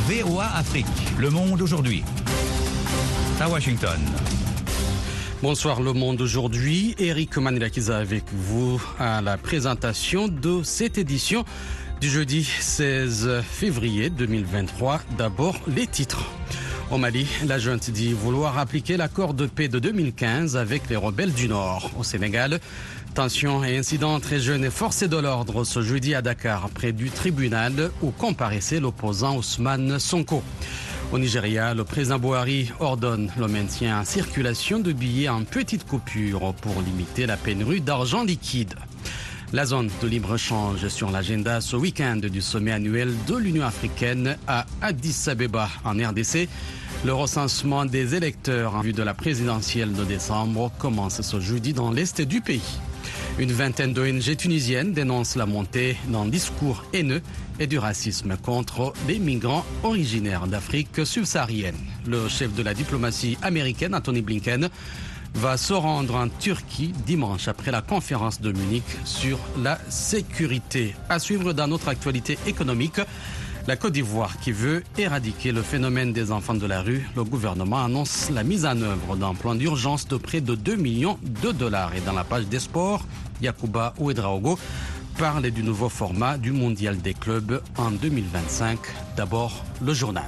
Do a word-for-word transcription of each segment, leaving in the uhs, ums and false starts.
V O A Afrique, Le Monde aujourd'hui. À Washington. Bonsoir Le Monde aujourd'hui. Eric Manilakiza avec vous à la présentation de cette édition du jeudi seize février deux mille vingt-trois. D'abord, les titres. Au Mali, la junte dit vouloir appliquer l'accord de paix de deux mille quinze avec les rebelles du Nord. Au Sénégal, tensions et incidents très jeunes et forcés de l'ordre ce jeudi à Dakar, près du tribunal où comparaissait l'opposant Ousmane Sonko. Au Nigeria, le président Buhari ordonne le maintien en circulation de billets en petites coupures pour limiter la pénurie d'argent liquide. La zone de libre-échange sur l'agenda ce week-end du sommet annuel de l'Union africaine à Addis Abeba en R D C. Le recensement des électeurs en vue de la présidentielle de décembre commence ce jeudi dans l'est du pays. Une vingtaine d'O N G tunisiennes dénoncent la montée d'un discours haineux et du racisme contre les migrants originaires d'Afrique subsaharienne. Le chef de la diplomatie américaine, Anthony Blinken, va se rendre en Turquie dimanche après la conférence de Munich sur la sécurité. À suivre dans notre actualité économique, la Côte d'Ivoire qui veut éradiquer le phénomène des enfants de la rue. Le gouvernement annonce la mise en œuvre d'un plan d'urgence de près de deux millions de dollars. Et dans la page des sports, Yacouba Ouedraogo parle du nouveau format du mondial des clubs en deux mille vingt-cinq. D'abord, le journal.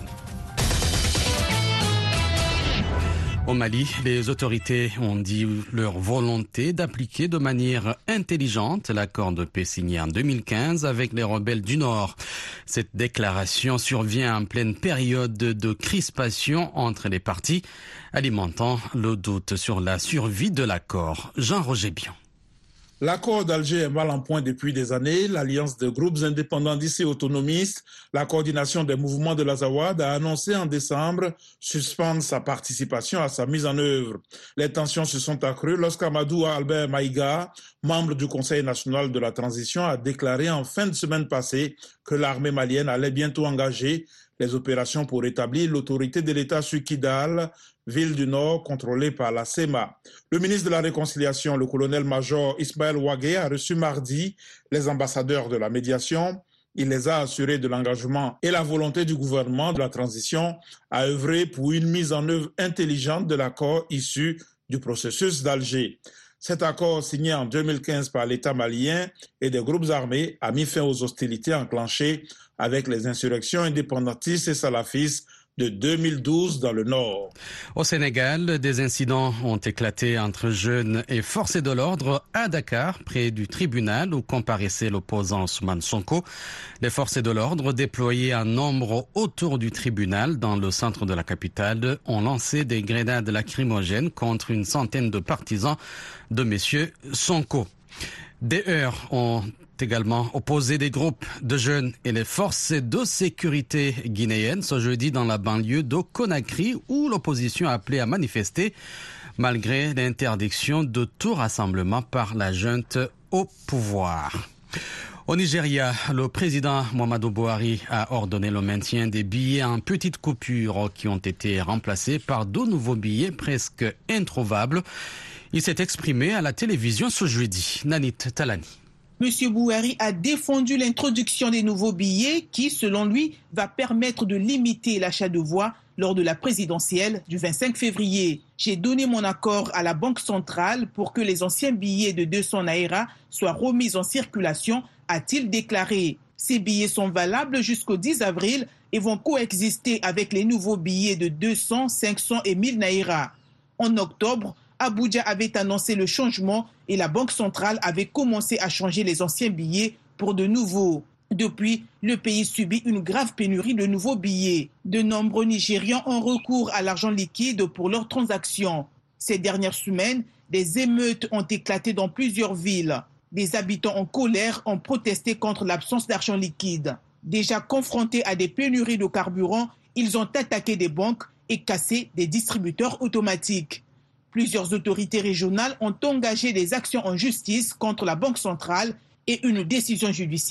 Au Mali, les autorités ont dit leur volonté d'appliquer de manière intelligente l'accord de paix signé en deux mille quinze avec les rebelles du Nord. Cette déclaration survient en pleine période de crispation entre les parties, alimentant le doute sur la survie de l'accord. Jean-Roger Bion. L'accord d'Alger est mal en point depuis des années. L'Alliance de groupes indépendantistes et autonomistes, la coordination des mouvements de l'Azawad, a annoncé en décembre suspendre sa participation à sa mise en œuvre. Les tensions se sont accrues lorsqu'Amadou Albert Maïga, membre du Conseil national de la transition, a déclaré en fin de semaine passée que l'armée malienne allait bientôt engager les opérations pour établir l'autorité de l'État sur Kidal, ville du Nord contrôlée par la S E M A. Le ministre de la Réconciliation, le colonel-major Ismaël Ouagé, a reçu mardi les ambassadeurs de la médiation. Il les a assurés de l'engagement et la volonté du gouvernement de la transition à œuvrer pour une mise en œuvre intelligente de l'accord issu du processus d'Alger. Cet accord signé en deux mille quinze par l'État malien et des groupes armés a mis fin aux hostilités enclenchées avec les insurrections indépendantistes et salafistes de deux mille douze dans le Nord. Au Sénégal, des incidents ont éclaté entre jeunes et forces de l'ordre à Dakar, près du tribunal où comparaissait l'opposant Ousmane Sonko. Les forces de l'ordre, déployées en nombre autour du tribunal dans le centre de la capitale, ont lancé des grenades lacrymogènes contre une centaine de partisans de messieurs Sonko. Des heurts ont également opposé des groupes de jeunes et les forces de sécurité guinéennes ce jeudi dans la banlieue de Conakry où l'opposition a appelé à manifester malgré l'interdiction de tout rassemblement par la junte au pouvoir. Au Nigeria, le président Muhammadu Buhari a ordonné le maintien des billets en petites coupures qui ont été remplacés par de nouveaux billets presque introuvables. Il s'est exprimé à la télévision ce jeudi. Nanit Talani. Monsieur Buhari a défendu l'introduction des nouveaux billets qui, selon lui, va permettre de limiter l'achat de voix lors de la présidentielle du vingt-cinq février. J'ai donné mon accord à la Banque centrale pour que les anciens billets de deux cents naira soient remis en circulation, a-t-il déclaré. Ces billets sont valables jusqu'au dix avril et vont coexister avec les nouveaux billets de deux cents, cinq cents et mille naira. En octobre, Abuja avait annoncé le changement et la Banque centrale avait commencé à changer les anciens billets pour de nouveaux. Depuis, le pays subit une grave pénurie de nouveaux billets. De nombreux Nigérians ont recours à l'argent liquide pour leurs transactions. Ces dernières semaines, des émeutes ont éclaté dans plusieurs villes. Des habitants en colère ont protesté contre l'absence d'argent liquide. Déjà confrontés à des pénuries de carburant, ils ont attaqué des banques et cassé des distributeurs automatiques. Plusieurs autorités régionales ont engagé des actions en justice contre la Banque centrale et une décision judiciaire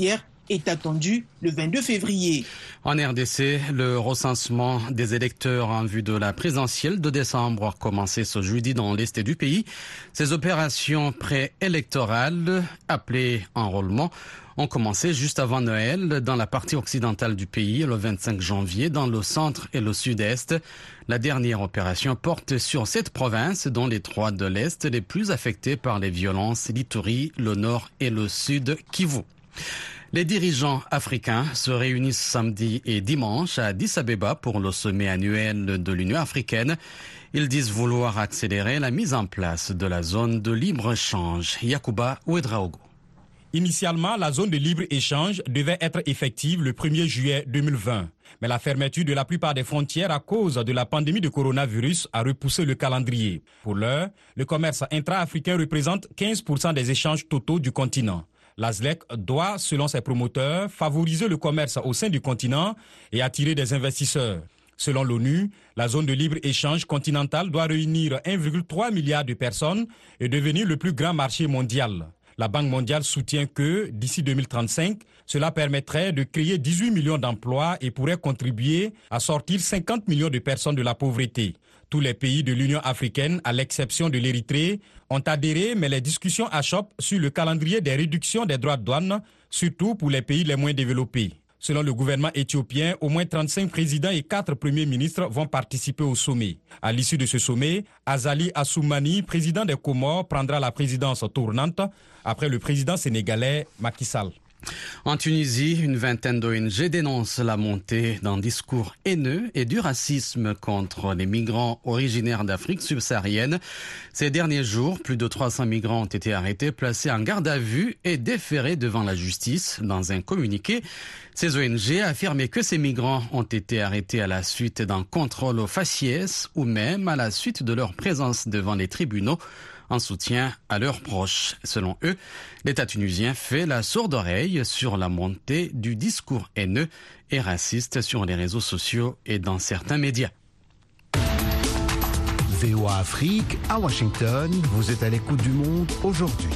est attendu le vingt-deux février. En R D C, le recensement des électeurs en vue de la présidentielle de décembre a commencé ce jeudi dans l'est du pays. Ces opérations préélectorales, appelées enrôlement, ont commencé juste avant Noël dans la partie occidentale du pays le vingt-cinq janvier, dans le centre et le sud-est. La dernière opération porte sur cette province, dont les trois de l'est les plus affectés par les violences, l'Ituri, le nord et le sud Kivu. Les dirigeants africains se réunissent samedi et dimanche à Addis Abeba pour le sommet annuel de l'Union africaine. Ils disent vouloir accélérer la mise en place de la zone de libre-échange. Yacouba Ouedraogo. Initialement, la zone de libre-échange devait être effective le premier juillet deux mille vingt. Mais la fermeture de la plupart des frontières à cause de la pandémie de coronavirus a repoussé le calendrier. Pour l'heure, le commerce intra-africain représente quinze pour cent des échanges totaux du continent. L'A S L E C doit, selon ses promoteurs, favoriser le commerce au sein du continent et attirer des investisseurs. Selon l'ONU, la zone de libre-échange continentale doit réunir un virgule trois milliard de personnes et devenir le plus grand marché mondial. La Banque mondiale soutient que, d'ici deux mille trente-cinq, cela permettrait de créer dix-huit millions d'emplois et pourrait contribuer à sortir cinquante millions de personnes de la pauvreté. Tous les pays de l'Union africaine, à l'exception de l'Érythrée, ont adhéré, mais les discussions achoppent sur le calendrier des réductions des droits de douane, surtout pour les pays les moins développés. Selon le gouvernement éthiopien, au moins trente-cinq présidents et quatre premiers ministres vont participer au sommet. À l'issue de ce sommet, Azali Assoumani, président des Comores, prendra la présidence tournante après le président sénégalais Macky Sall. En Tunisie, une vingtaine d'O N G dénoncent la montée d'un discours haineux et du racisme contre les migrants originaires d'Afrique subsaharienne. Ces derniers jours, plus de trois cents migrants ont été arrêtés, placés en garde à vue et déférés devant la justice. Dans un communiqué, ces O N G affirmaient que ces migrants ont été arrêtés à la suite d'un contrôle au faciès ou même à la suite de leur présence devant les tribunaux en soutien à leurs proches. Selon eux, l'État tunisien fait la sourde oreille sur la montée du discours haineux et raciste sur les réseaux sociaux et dans certains médias. V O A Afrique, à Washington, vous êtes à l'écoute du monde aujourd'hui.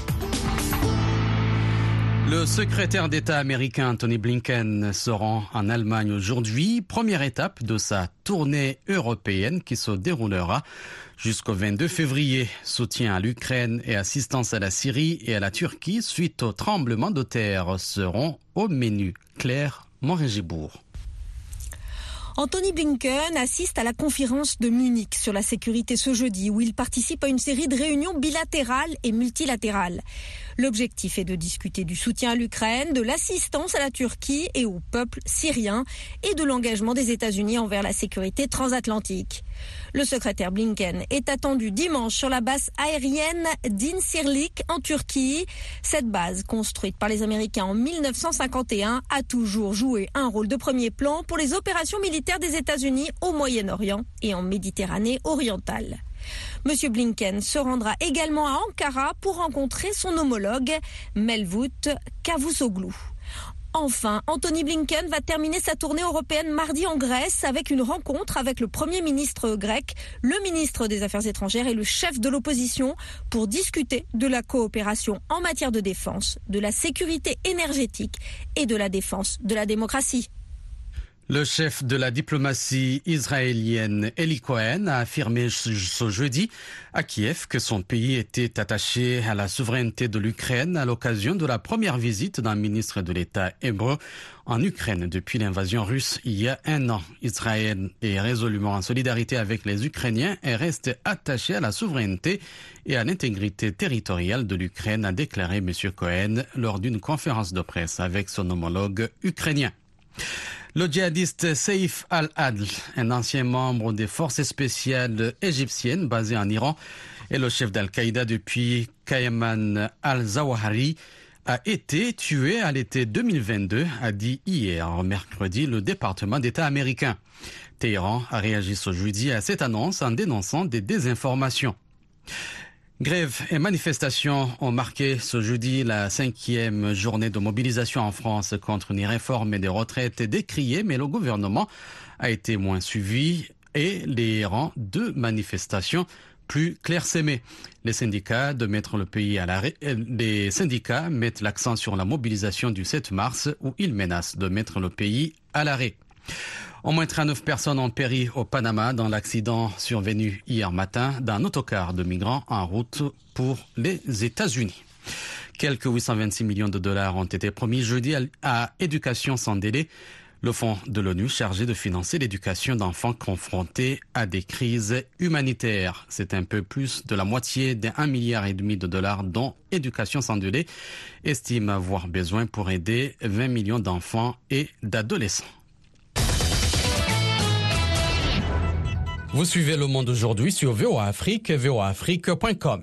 Le secrétaire d'État américain Tony Blinken se rend en Allemagne aujourd'hui, première étape de sa tournée européenne qui se déroulera jusqu'au vingt-deux février. Soutien à l'Ukraine et assistance à la Syrie et à la Turquie suite au tremblement de terre seront au menu. Claire Morin-Gibourg. Anthony Blinken assiste à la conférence de Munich sur la sécurité ce jeudi, où il participe à une série de réunions bilatérales et multilatérales. L'objectif est de discuter du soutien à l'Ukraine, de l'assistance à la Turquie et au peuple syrien et de l'engagement des États-Unis envers la sécurité transatlantique. Le secrétaire Blinken est attendu dimanche sur la base aérienne d'Incirlik en Turquie. Cette base, construite par les Américains en mille neuf cent cinquante et un, a toujours joué un rôle de premier plan pour les opérations militaires des États-Unis au Moyen-Orient et en Méditerranée orientale. Monsieur Blinken se rendra également à Ankara pour rencontrer son homologue Mevlut Cavusoglu. Enfin, Anthony Blinken va terminer sa tournée européenne mardi en Grèce avec une rencontre avec le Premier ministre grec, le ministre des Affaires étrangères et le chef de l'opposition pour discuter de la coopération en matière de défense, de la sécurité énergétique et de la défense de la démocratie. Le chef de la diplomatie israélienne Eli Cohen a affirmé ce jeudi à Kiev que son pays était attaché à la souveraineté de l'Ukraine à l'occasion de la première visite d'un ministre de l'État hébreu en Ukraine depuis l'invasion russe il y a un an. Israël est résolument en solidarité avec les Ukrainiens et reste attaché à la souveraineté et à l'intégrité territoriale de l'Ukraine, a déclaré M. Cohen lors d'une conférence de presse avec son homologue ukrainien. Le djihadiste Saif al-Adl, un ancien membre des forces spéciales égyptiennes basées en Iran, et le chef d'Al-Qaïda depuis Qayman al-Zawahiri, a été tué à l'été deux mille vingt-deux, a dit hier, mercredi, le département d'État américain. Téhéran a réagi ce jeudi à cette annonce en dénonçant des désinformations. Grèves et manifestations ont marqué ce jeudi la cinquième journée de mobilisation en France contre une réforme des retraites décriée, mais le gouvernement a été moins suivi et les rangs de manifestations plus clairsemées. Les syndicats de mettre le pays à l'arrêt, les syndicats mettent l'accent sur la mobilisation du sept mars où ils menacent de mettre le pays à l'arrêt. Au moins trente-neuf personnes ont péri au Panama dans l'accident survenu hier matin d'un autocar de migrants en route pour les États-Unis. Quelques huit cent vingt-six millions de dollars ont été promis jeudi à Éducation sans délai, le fonds de l'ONU chargé de financer l'éducation d'enfants confrontés à des crises humanitaires. C'est un peu plus de la moitié d'un milliard et demi de dollars dont Éducation sans délai estime avoir besoin pour aider vingt millions d'enfants et d'adolescents. Vous suivez Le Monde aujourd'hui sur V O A Afrique, v o a afrique point com.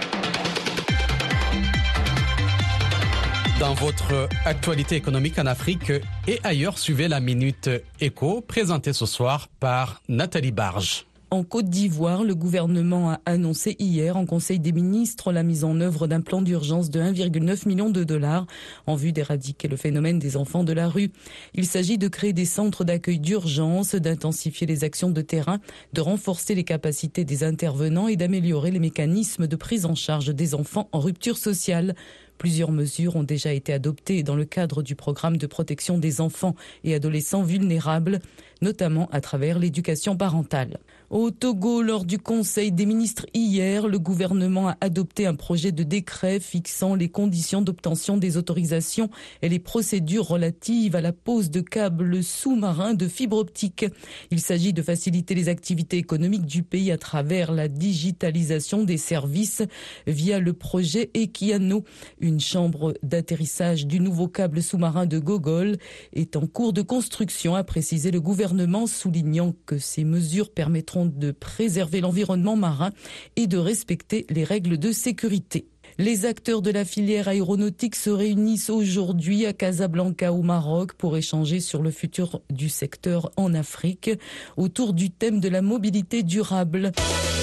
Dans votre actualité économique en Afrique et ailleurs, suivez la Minute Éco, présentée ce soir par Nathalie Barge. En Côte d'Ivoire, le gouvernement a annoncé hier en Conseil des ministres la mise en œuvre d'un plan d'urgence de un virgule neuf million de dollars en vue d'éradiquer le phénomène des enfants de la rue. Il s'agit de créer des centres d'accueil d'urgence, d'intensifier les actions de terrain, de renforcer les capacités des intervenants et d'améliorer les mécanismes de prise en charge des enfants en rupture sociale. Plusieurs mesures ont déjà été adoptées dans le cadre du programme de protection des enfants et adolescents vulnérables, notamment à travers l'éducation parentale. Au Togo, lors du Conseil des ministres hier, le gouvernement a adopté un projet de décret fixant les conditions d'obtention des autorisations et les procédures relatives à la pose de câbles sous-marins de fibre optique. Il s'agit de faciliter les activités économiques du pays à travers la digitalisation des services via le projet Equiano. Une chambre d'atterrissage du nouveau câble sous-marin de Gogol est en cours de construction, a précisé le gouvernement, soulignant que ces mesures permettront de préserver l'environnement marin et de respecter les règles de sécurité. Les acteurs de la filière aéronautique se réunissent aujourd'hui à Casablanca au Maroc pour échanger sur le futur du secteur en Afrique autour du thème de la mobilité durable.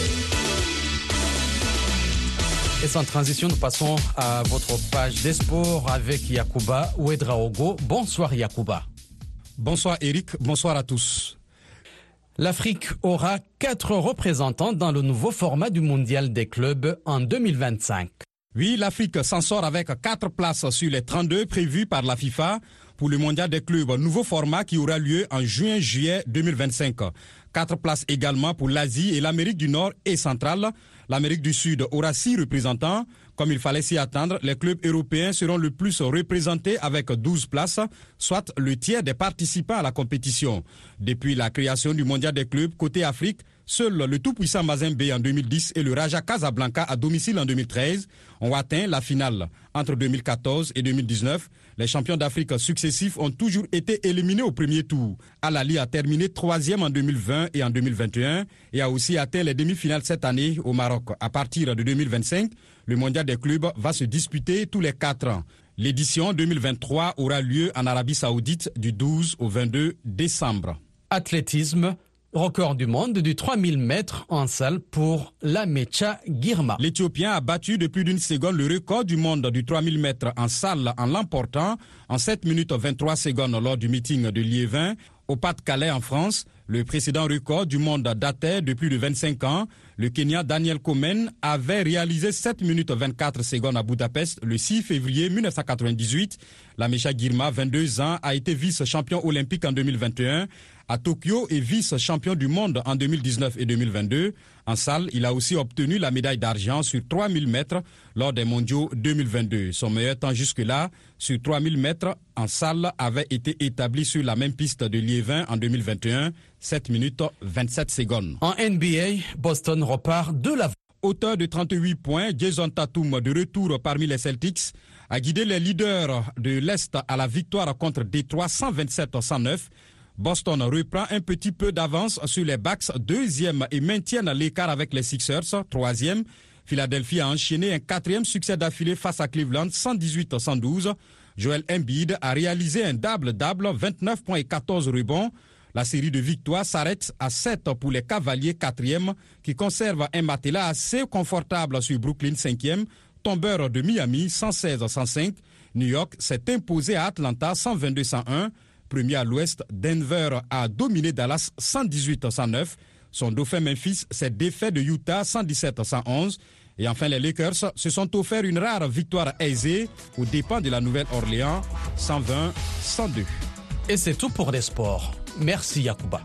Et sans transition, nous passons à votre page des sports avec Yacouba Ouedraogo. Bonsoir Yacouba. Bonsoir Eric, bonsoir à tous. L'Afrique aura quatre représentants dans le nouveau format du mondial des clubs en deux mille vingt-cinq. Oui, l'Afrique s'en sort avec quatre places sur les trente-deux prévues par la FIFA pour le mondial des clubs, nouveau format qui aura lieu en juin-juillet deux mille vingt-cinq. Quatre places également pour l'Asie et l'Amérique du Nord et centrale. L'Amérique du Sud aura six représentants. Comme il fallait s'y attendre, les clubs européens seront le plus représentés avec douze places, soit le tiers des participants à la compétition. Depuis la création du mondial des clubs côté Afrique, seul le tout-puissant Mazembe en deux mille dix et le Raja Casablanca à domicile en deux mille treize ont atteint la finale. Entre deux mille quatorze et deux mille dix-neuf, les champions d'Afrique successifs ont toujours été éliminés au premier tour. Al-Ali a terminé troisième en deux mille vingt et en deux mille vingt et un et a aussi atteint les demi-finales cette année au Maroc. À partir de deux mille vingt-cinq, le mondial des clubs va se disputer tous les quatre ans. L'édition deux mille vingt-trois aura lieu en Arabie Saoudite du douze au vingt-deux décembre. Athlétisme. Record du monde du trois mille mètres en salle pour Lamecha Girma. L'Éthiopien a battu de plus d'une seconde le record du monde du trois mille mètres en salle en l'emportant en sept minutes vingt-trois secondes lors du meeting de Liévin au Pas-de-Calais en France. Le précédent record du monde datait de plus de vingt-cinq ans. Le Kenyan Daniel Komen avait réalisé sept minutes vingt-quatre secondes à Budapest le six février mille neuf cent quatre-vingt-dix-huit. Lamecha Girma, vingt-deux ans, a été vice-champion olympique en deux mille vingt et un. À Tokyo et vice-champion du monde en deux mille dix-neuf et deux mille vingt-deux. En salle, il a aussi obtenu la médaille d'argent sur trois mille mètres lors des mondiaux deux mille vingt-deux. Son meilleur temps jusque-là, sur trois mille mètres en salle, avait été établi sur la même piste de Liévin en deux mille vingt et un, sept minutes vingt-sept secondes. En N B A, Boston repart de la... Auteur de trente-huit points, Jason Tatum, de retour parmi les Celtics, a guidé les leaders de l'Est à la victoire contre Détroit cent vingt-sept à cent neuf. Boston reprend un petit peu d'avance sur les Bucks, deuxième, et maintiennent l'écart avec les Sixers, troisième. Philadelphie a enchaîné un quatrième succès d'affilée face à Cleveland, cent dix-huit à cent douze. Joel Embiid a réalisé un double-double, vingt-neuf points et quatorze rebonds. La série de victoires s'arrête à sept pour les Cavaliers, quatrième, qui conservent un matelas assez confortable sur Brooklyn, cinquième. Tombeur de Miami, cent seize à cent cinq. New York s'est imposé à Atlanta, cent vingt-deux à cent un. Premier à l'ouest, Denver a dominé Dallas cent dix-huit à cent neuf. Son dauphin Memphis s'est défait de Utah cent dix-sept à cent onze. Et enfin, les Lakers se sont offerts une rare victoire aisée aux dépens de la Nouvelle-Orléans, cent vingt à cent deux. Et c'est tout pour les sports. Merci Yacouba.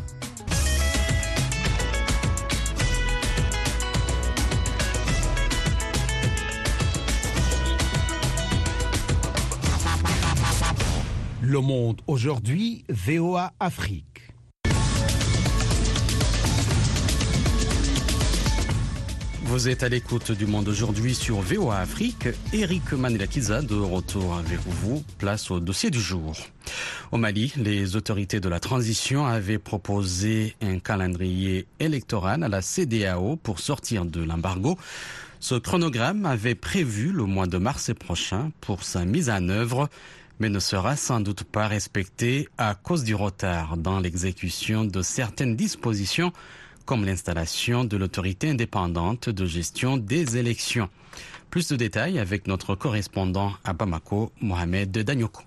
Le Monde aujourd'hui, V O A Afrique. Vous êtes à l'écoute du Monde aujourd'hui sur V O A Afrique. Eric Manilakiza de retour avec vous. Place au dossier du jour. Au Mali, les autorités de la transition avaient proposé un calendrier électoral à la C D A O pour sortir de l'embargo. Ce chronogramme avait prévu le mois de mars prochain pour sa mise en œuvre, mais ne sera sans doute pas respecté à cause du retard dans l'exécution de certaines dispositions, comme l'installation de l'autorité indépendante de gestion des élections. Plus de détails avec notre correspondant à Bamako, Mohamed Danyoko.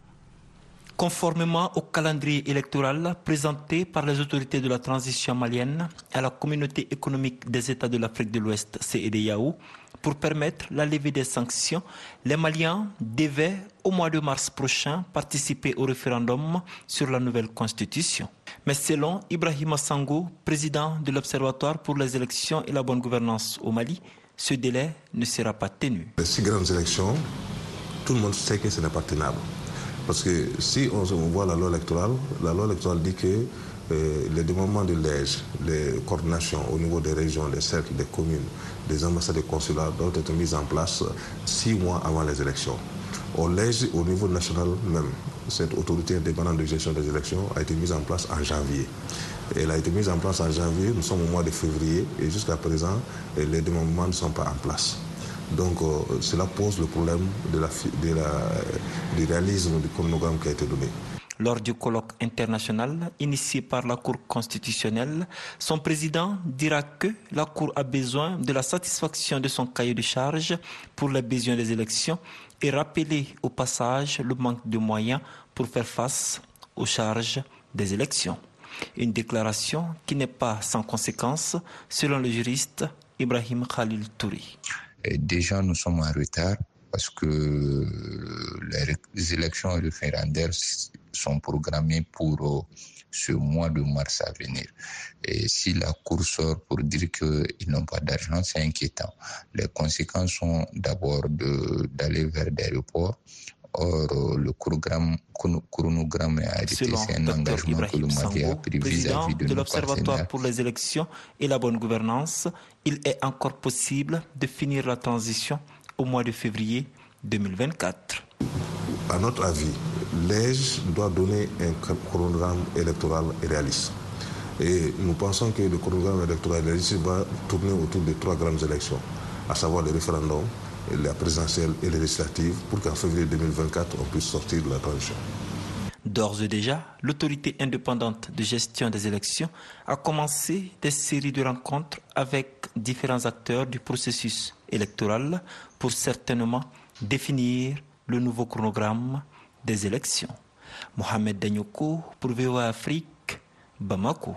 Conformément au calendrier électoral présenté par les autorités de la transition malienne à la communauté économique des États de l'Afrique de l'Ouest, C E D E A O, pour permettre la levée des sanctions, les Maliens devaient, au mois de mars prochain, participer au référendum sur la nouvelle constitution. Mais selon Ibrahima Sango, président de l'Observatoire pour les élections et la bonne gouvernance au Mali, ce délai ne sera pas tenu. Les six grandes élections, tout le monde sait que ce n'est pas tenable. Parce que si on voit la loi électorale, la loi électorale dit que euh, les démembrements de l'E G, les coordinations au niveau des régions, des cercles, des communes, des ambassades et consulats doivent être mises en place six mois avant les élections. Au L E G, au niveau national même, cette autorité indépendante de gestion des élections a été mise en place en janvier. Elle a été mise en place en janvier, nous sommes au mois de février et jusqu'à présent, les démembrements ne sont pas en place. Donc euh, cela pose le problème de la, de la, du réalisme du chronogramme qui a été donné. Lors du colloque international initié par la Cour constitutionnelle, son président dira que la Cour a besoin de la satisfaction de son cahier de charges pour les besoins des élections et rappeler au passage le manque de moyens pour faire face aux charges des élections. Une déclaration qui n'est pas sans conséquence, selon le juriste Ibrahim Khalil Touri. Déjà, nous sommes en retard parce que les élections référendaires sont programmées pour ce mois de mars à venir. Et si la Cour sort pour dire qu'ils n'ont pas d'argent, c'est inquiétant. Les conséquences sont d'abord de, d'aller vers des reports. Or, le chronogramme, chronogramme a été c'est un engagement que le Mali a pris vis-à-vis de, de nos l'Observatoire partenaires. pour les élections et la bonne gouvernance, il est encore possible de finir la transition au mois de février deux mille vingt-quatre. À notre avis, l'E G doit donner un chronogramme électoral réaliste. Et nous pensons que le chronogramme électoral réaliste va tourner autour de trois grandes élections, à savoir le référendum, la présidentielle et les législatives, pour qu'en février deux mille vingt-quatre, on puisse sortir de la transition. D'ores et déjà, l'autorité indépendante de gestion des élections a commencé des séries de rencontres avec différents acteurs du processus électoral pour certainement définir le nouveau chronogramme des élections. Mohamed Danyoko pour V O A Afrique, Bamako.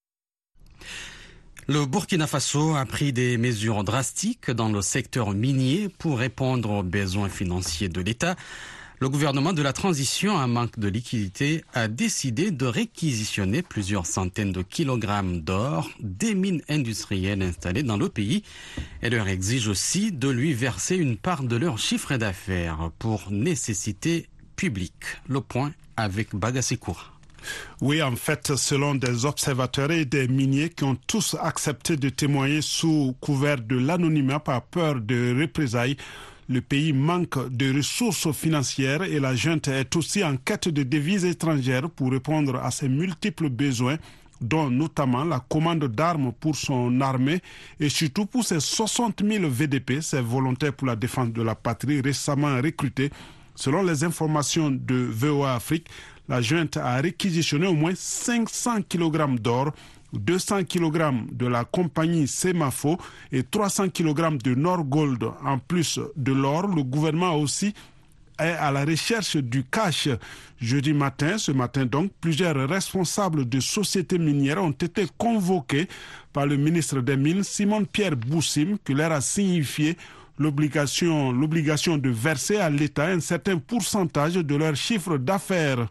Le Burkina Faso a pris des mesures drastiques dans le secteur minier pour répondre aux besoins financiers de l'État. Le gouvernement de la transition, en manque de liquidité, a décidé de réquisitionner plusieurs centaines de kilogrammes d'or des mines industrielles installées dans le pays et leur exige aussi de lui verser une part de leur chiffre d'affaires pour nécessité publique. Le point avec Bagasikoura. Oui, en fait, selon des observateurs et des miniers qui ont tous accepté de témoigner sous couvert de l'anonymat par peur de représailles, le pays manque de ressources financières et la junte est aussi en quête de devises étrangères pour répondre à ses multiples besoins, dont notamment la commande d'armes pour son armée et surtout pour ses soixante mille V D P, ses volontaires pour la défense de la patrie récemment recrutés. Selon les informations de V O A Afrique, la junte a réquisitionné au moins cinq cents kilogrammes d'or, deux cents kilogrammes de la compagnie Semafo et trois cents kilogrammes de Norgold. En plus de l'or, le gouvernement a aussi est à la recherche du cash. Jeudi matin, ce matin donc, plusieurs responsables de sociétés minières ont été convoqués par le ministre des Mines, Simon-Pierre Boussim, qui leur a signifié l'obligation, l'obligation de verser à l'État un certain pourcentage de leur chiffre d'affaires.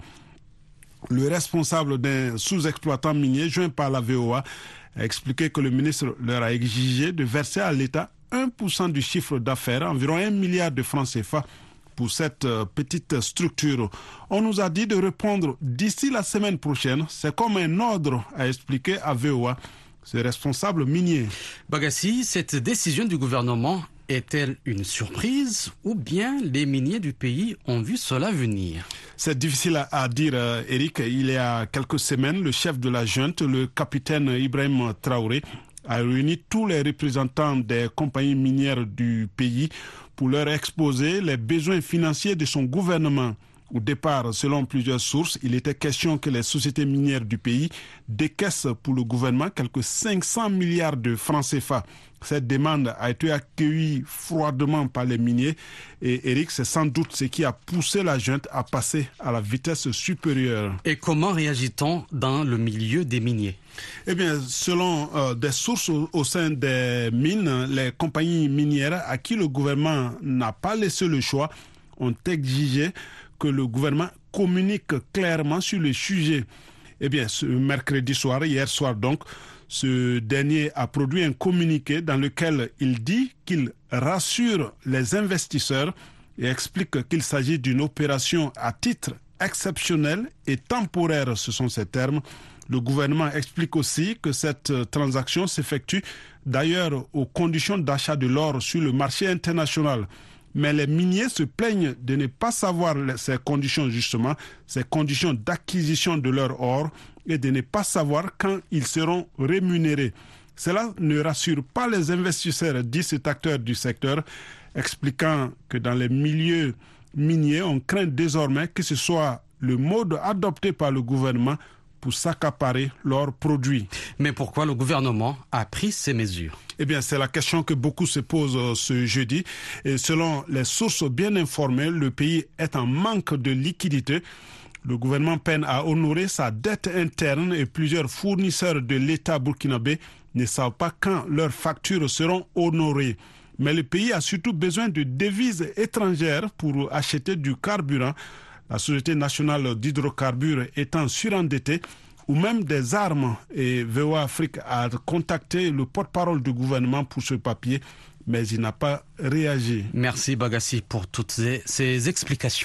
Le responsable d'un sous-exploitant minier, joint par la V O A, a expliqué que le ministre leur a exigé de verser à l'État un pour cent du chiffre d'affaires, environ un milliard de francs C F A pour cette petite structure. On nous a dit de répondre d'ici la semaine prochaine. C'est comme un ordre, a expliqué à V O A ce responsable minier. Bagassi, cette décision du gouvernement est-elle une surprise ou bien les miniers du pays ont vu cela venir? C'est difficile à, à dire, euh, Eric. Il y a quelques semaines, le chef de la junte, le capitaine Ibrahim Traoré, a réuni tous les représentants des compagnies minières du pays pour leur exposer les besoins financiers de son gouvernement. Au départ, selon plusieurs sources, il était question que les sociétés minières du pays décaissent pour le gouvernement quelques cinq cents milliards de francs C F A. Cette demande a été accueillie froidement par les miniers et Eric, c'est sans doute ce qui a poussé la junte à passer à la vitesse supérieure. Et comment réagit-on dans le milieu des miniers? Eh bien, selon euh, des sources au, au sein des mines, les compagnies minières à qui le gouvernement n'a pas laissé le choix ont exigé que le gouvernement communique clairement sur le sujet. Eh bien, ce mercredi soir, hier soir donc, ce dernier a produit un communiqué dans lequel il dit qu'il rassure les investisseurs et explique qu'il s'agit d'une opération à titre exceptionnel et temporaire, ce sont ces termes. Le gouvernement explique aussi que cette transaction s'effectue d'ailleurs aux conditions d'achat de l'or sur le marché international. Mais les miniers se plaignent de ne pas savoir ces conditions justement, ces conditions d'acquisition de leur or et de ne pas savoir quand ils seront rémunérés. Cela ne rassure pas les investisseurs, dit cet acteur du secteur, expliquant que dans les milieux miniers, on craint désormais que ce soit le mode adopté par le gouvernement pour s'accaparer leurs produits. Mais pourquoi le gouvernement a pris ces mesures? Eh bien, c'est la question que beaucoup se posent ce jeudi. Et selon les sources bien informées, le pays est en manque de liquidité. Le gouvernement peine à honorer sa dette interne et plusieurs fournisseurs de l'État burkinabé ne savent pas quand leurs factures seront honorées. Mais le pays a surtout besoin de devises étrangères pour acheter du carburant. La Société nationale d'hydrocarbures étant surendettée, ou même des armes. Et V O A Afrique a contacté le porte-parole du gouvernement pour ce papier, mais il n'a pas réagi. Merci Bagassi pour toutes ces, ces explications.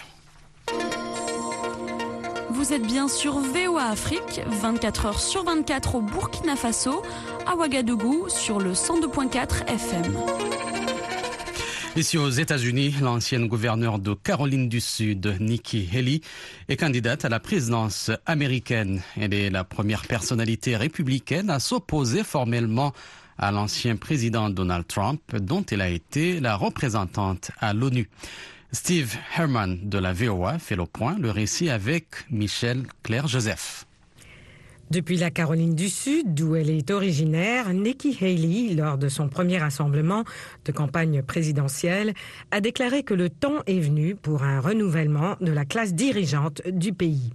Vous êtes bien sur V O A Afrique, vingt-quatre heures sur vingt-quatre au Burkina Faso, à Ouagadougou sur le cent deux virgule quatre F M. Ici aux États-Unis, l'ancienne gouverneure de Caroline du Sud, Nikki Haley, est candidate à la présidence américaine. Elle est la première personnalité républicaine à s'opposer formellement à l'ancien président Donald Trump, dont elle a été la représentante à l'ONU. Steve Herman de la V O A fait le point, le récit avec Michel Claire-Joseph. Depuis la Caroline du Sud, d'où elle est originaire, Nikki Haley, lors de son premier rassemblement de campagne présidentielle, a déclaré que le temps est venu pour un renouvellement de la classe dirigeante du pays.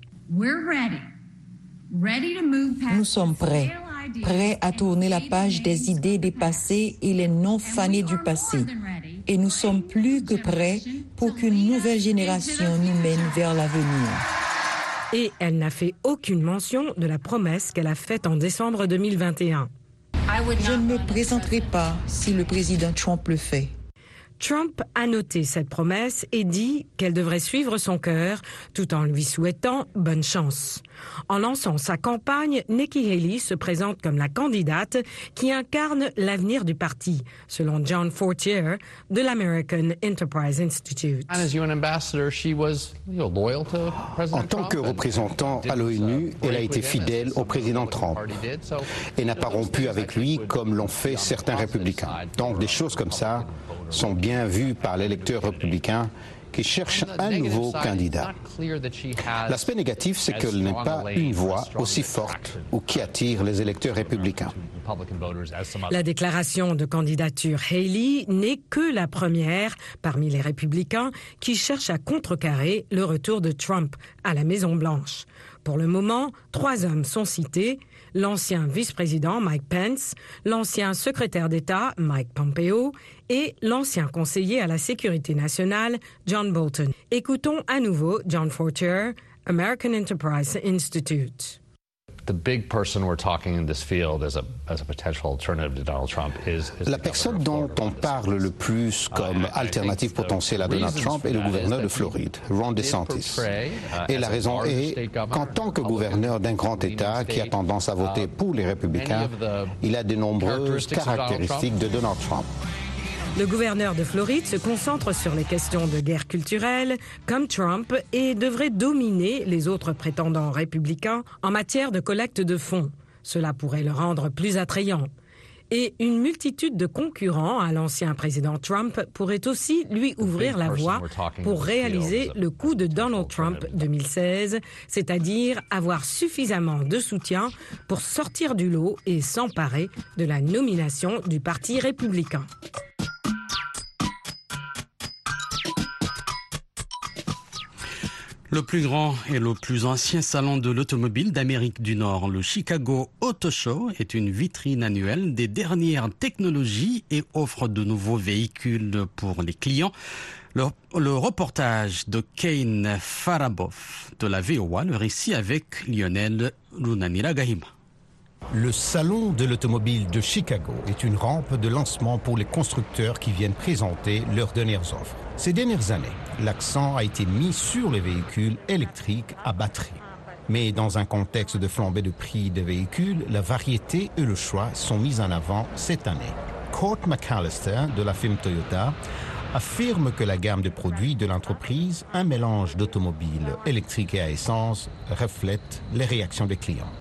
Nous sommes prêts, prêts à tourner la page des idées dépassées et les non-fanés du passé. Et nous sommes plus que prêts pour qu'une nouvelle génération nous mène vers l'avenir. Et elle n'a fait aucune mention de la promesse qu'elle a faite en décembre deux mille vingt et un. Je ne me présenterai pas si le président Trump le fait. Trump a noté cette promesse et dit qu'elle devrait suivre son cœur tout en lui souhaitant bonne chance. En lançant sa campagne, Nikki Haley se présente comme la candidate qui incarne l'avenir du parti, selon John Fortier de l'American Enterprise Institute. En tant que représentant à l'ONU, elle a été fidèle au président Trump et n'a pas rompu avec lui comme l'ont fait certains républicains. Donc des choses comme ça sont bien vues par l'électeur républicain qui cherche un nouveau candidat. L'aspect négatif, c'est qu'elle n'est pas une voix aussi forte ou qui attire les électeurs républicains. La déclaration de candidature Haley n'est que la première parmi les républicains qui cherchent à contrecarrer le retour de Trump à la Maison-Blanche. Pour le moment, trois hommes sont cités, l'ancien vice-président Mike Pence, l'ancien secrétaire d'État Mike Pompeo et l'ancien conseiller à la sécurité nationale John Bolton. Écoutons à nouveau John Fortier, American Enterprise Institute. La personne dont on parle le plus comme alternative potentielle à Donald Trump est le gouverneur de Floride, Ron DeSantis. Et la raison est qu'en tant que gouverneur d'un grand État qui a tendance à voter pour les républicains, il a de nombreuses caractéristiques de Donald Trump. Le gouverneur de Floride se concentre sur les questions de guerre culturelle, comme Trump, et devrait dominer les autres prétendants républicains en matière de collecte de fonds. Cela pourrait le rendre plus attrayant. Et une multitude de concurrents à l'ancien président Trump pourrait aussi lui ouvrir la voie pour réaliser le coup de Donald Trump deux mille seize, c'est-à-dire avoir suffisamment de soutien pour sortir du lot et s'emparer de la nomination du Parti républicain. Le plus grand et le plus ancien salon de l'automobile d'Amérique du Nord, le Chicago Auto Show, est une vitrine annuelle des dernières technologies et offre de nouveaux véhicules pour les clients. Le, le reportage de Kane Farabov de la V O A, le récit avec Lionel Runaniragahima. Le Salon de l'automobile de Chicago est une rampe de lancement pour les constructeurs qui viennent présenter leurs dernières offres. Ces dernières années, l'accent a été mis sur les véhicules électriques à batterie. Mais dans un contexte de flambée de prix des véhicules, la variété et le choix sont mis en avant cette année. Court McAllister de la firme Toyota affirme que la gamme de produits de l'entreprise, un mélange d'automobiles électriques et à essence, reflète les réactions des clients.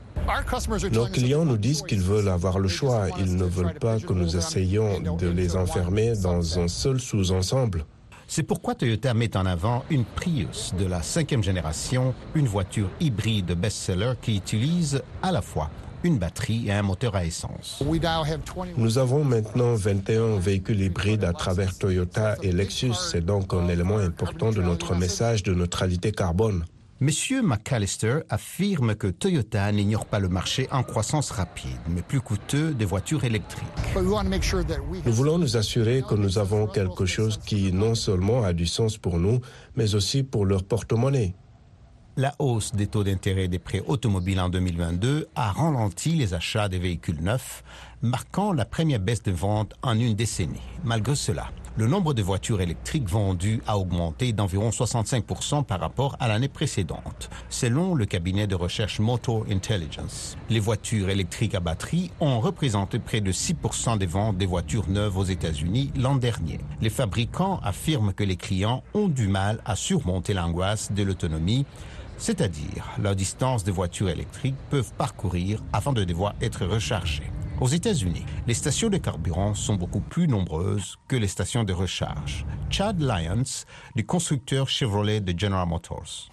Nos clients nous disent qu'ils veulent avoir le choix. Ils ne veulent pas que nous essayions de les enfermer dans un seul sous-ensemble. C'est pourquoi Toyota met en avant une Prius de la cinquième génération, une voiture hybride best-seller qui utilise à la fois une batterie et un moteur à essence. Nous avons maintenant vingt et un véhicules hybrides à travers Toyota et Lexus. C'est donc un élément important de notre message de neutralité carbone. Monsieur McAllister affirme que Toyota n'ignore pas le marché en croissance rapide, mais plus coûteux des voitures électriques. Nous voulons nous assurer que nous avons quelque chose qui non seulement a du sens pour nous, mais aussi pour leur porte-monnaie. La hausse des taux d'intérêt des prêts automobiles en deux mille vingt-deux a ralenti les achats des véhicules neufs, marquant la première baisse de vente en une décennie. Malgré cela, le nombre de voitures électriques vendues a augmenté d'environ soixante-cinq pour cent par rapport à l'année précédente, selon le cabinet de recherche Motor Intelligence. Les voitures électriques à batterie ont représenté près de six pour cent des ventes des voitures neuves aux États-Unis l'an dernier. Les fabricants affirment que les clients ont du mal à surmonter l'angoisse de l'autonomie, c'est-à-dire la distance des voitures électriques peuvent parcourir avant de devoir être rechargées. Aux États-Unis, les stations de carburant sont beaucoup plus nombreuses que les stations de recharge. Chad Lyons, du constructeur Chevrolet de General Motors.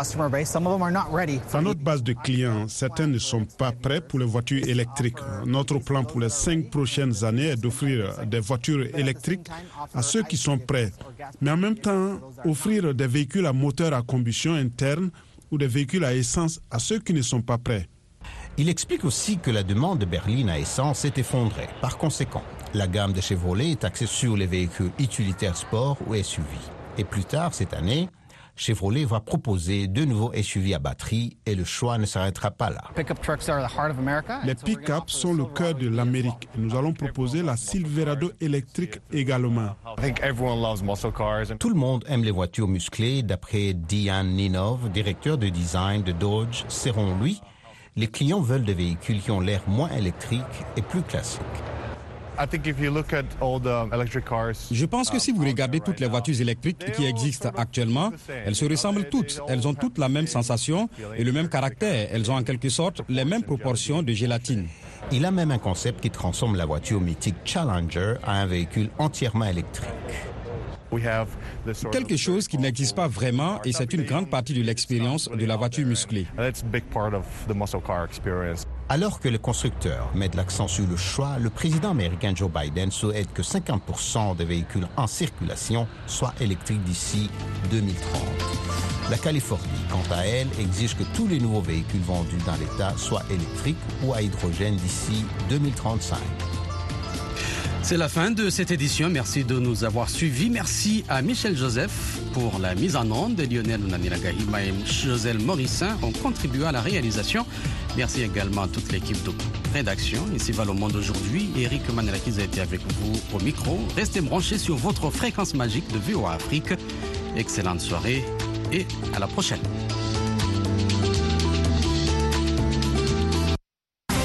Dans notre base de clients, certains ne sont pas prêts pour les voitures électriques. Notre plan pour les cinq prochaines années est d'offrir des voitures électriques à ceux qui sont prêts, mais en même temps offrir des véhicules à moteur à combustion interne ou des véhicules à essence à ceux qui ne sont pas prêts. Il explique aussi que la demande de berline à essence s'est effondrée. Par conséquent, la gamme de Chevrolet est axée sur les véhicules utilitaires sport ou S U V. Et plus tard cette année, Chevrolet va proposer de nouveaux S U V à batterie et le choix ne s'arrêtera pas là. Les pick-up sont le cœur de l'Amérique. Nous allons proposer la Silverado électrique également. Tout le monde aime les voitures musclées, d'après Diane Ninov, directeur de design de Dodge. Selon lui, les clients veulent des véhicules qui ont l'air moins électriques et plus classiques. Je pense que si vous regardez toutes les voitures électriques qui existent actuellement, elles se ressemblent toutes. Elles ont toutes la même sensation et le même caractère. Elles ont en quelque sorte les mêmes proportions de gélatine. Il a même un concept qui transforme la voiture mythique Challenger en un véhicule entièrement électrique. Quelque chose qui n'existe pas vraiment et c'est une grande partie de l'expérience de la voiture musclée. Alors que les constructeurs mettent l'accent sur le choix, le président américain Joe Biden souhaite que cinquante pour cent des véhicules en circulation soient électriques d'ici deux mille trente. La Californie, quant à elle, exige que tous les nouveaux véhicules vendus dans l'État soient électriques ou à hydrogène d'ici deux mille trente-cinq. C'est la fin de cette édition. Merci de nous avoir suivis. Merci à Michel Joseph pour la mise en onde. Lionel Nunaniragahima et Joselle Morissin ont contribué à la réalisation. Merci également à toute l'équipe de rédaction. Ici va le monde aujourd'hui. Eric Manelakiz a été avec vous au micro. Restez branchés sur votre fréquence magique de V O A Afrique. Excellente soirée et à la prochaine.